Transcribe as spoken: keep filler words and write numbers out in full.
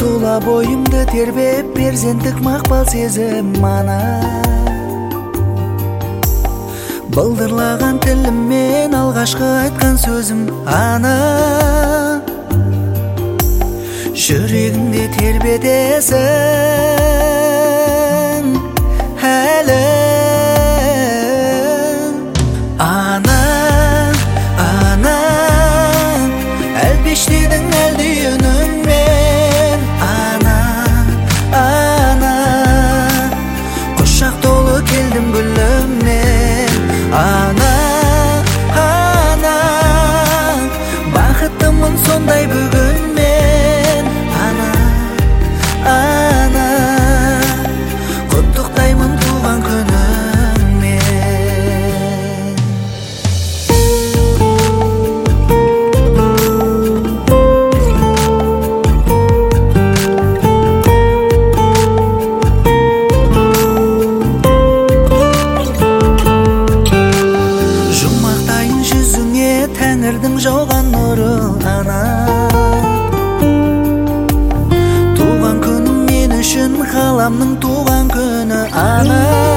тула бойымды тербеп перзенттік мақпал сезім ана. Былдырлаған тіліммен алғашқы айтқан сөзім ана. Жүрегіңде тербетесің әлі ана, ана. Әлпештедің әлде үніңмен ана, ана. Құшақ толы келдім гүліммен ана, ана. Бақыттымын сондай бүгін мен ана, ана. Құттықтаймын туған күніңмен. Жұмақтайын жүзіңе тәңірдің жауған нұры ана. Туған күнің мен үшін ғаламның туған күні ана.